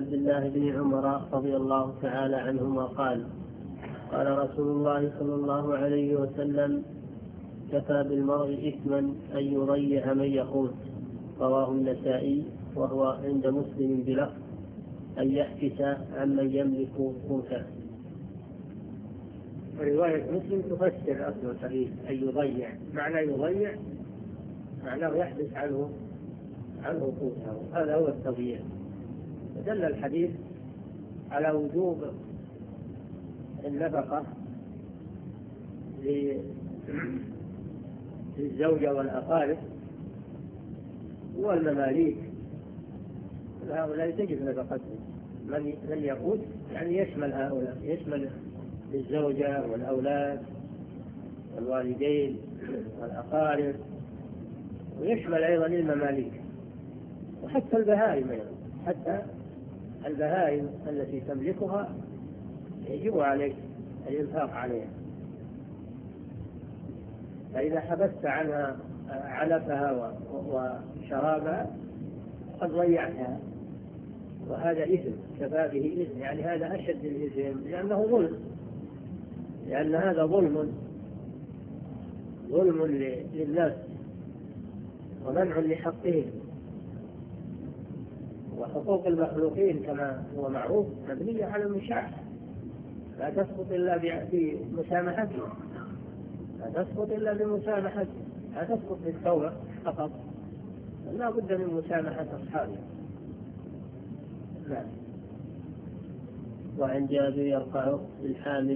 عبد الله بن عمر رضي الله تعالى عنهما قال قال رسول الله صلى الله عليه وسلم: كفى بالمرء إثما أن يضيع من يقوت. رواه النسائي، وهو عند مسلم بلفظ: أن يحبس عمن يملك قوته. ورواية مسلم تفسر أصل الحديث أن يضيع. معنى يضيع معناه يحبس عنه قوته، هذا هو التضييع. دل الحديث على وجوب النفقة للزوجة والأقارب والمماليك، هؤلاء تجب نفقتهم. من يقود يعني يشمل هؤلاء، يشمل الزوجة والأولاد والوالدين والأقارب، ويشمل أيضا المماليك، وحتى البهائم أيضا، حتى البهائم التي تملكها يجب عليك الإنفاق عليها. فإذا حبست عنها علفها وشرابها قد ضيعتها، وهذا إثم، كفى به إثم، يعني هذا أشد الإثم، لأنه ظلم، لأن هذا ظلم للناس ومنع لحقهم. وحقوق المخلوقين كما هو معروف مبنية على المشاحة، لا تسقط إلا بمسامحته، لا تسقط بالتوبة فقط، لا بد من مسامحة أصحابه. وعن جابر يرفع الحامل